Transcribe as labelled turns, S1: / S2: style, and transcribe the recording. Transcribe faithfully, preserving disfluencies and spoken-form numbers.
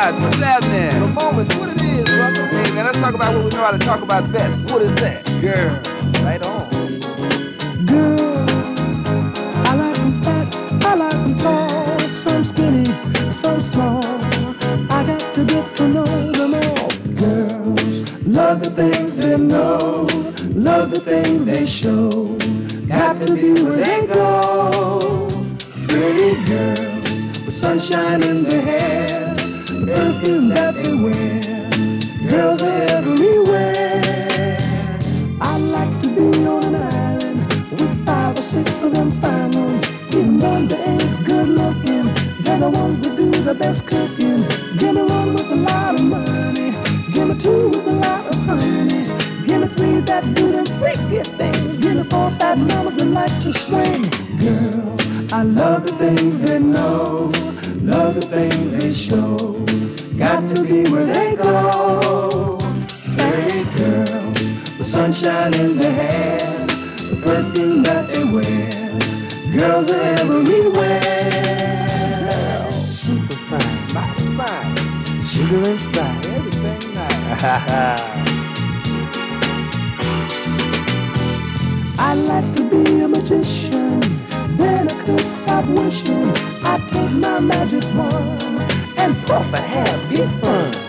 S1: guys, what's happening?
S2: The moment, what it is, brother?
S1: Hey, man, let's talk about what we know how to talk about best.
S2: What is that?
S1: Girl. Right on.
S3: Girls, I like them fat, I like them tall, some skinny, some small. I got to get to know them all. Girls, love the things they know, love the things they show. Got to be where they go. Pretty girls with sunshine in their hair, the perfume that they wear. Girls are everywhere. I like to be on an island with five or six of them fine ones. Even though they ain't good looking, they're the ones that do the best cooking. Give me one with a lot of money, give me two with a lot of honey, give me three that do them freaky things, give me four fat mamas that like to swing. Girls, I love the things they know, love the things they show. Got to be where they go. Pretty girls with sunshine in their hair, the perfume that they wear. Girls are everywhere. Super fine,
S1: Mighty fine.
S3: sugar and spice.
S1: Everything nice.
S3: I'd like to be a magician, then I could stop wishing. I'd take my magic wand and puff a hair big fun.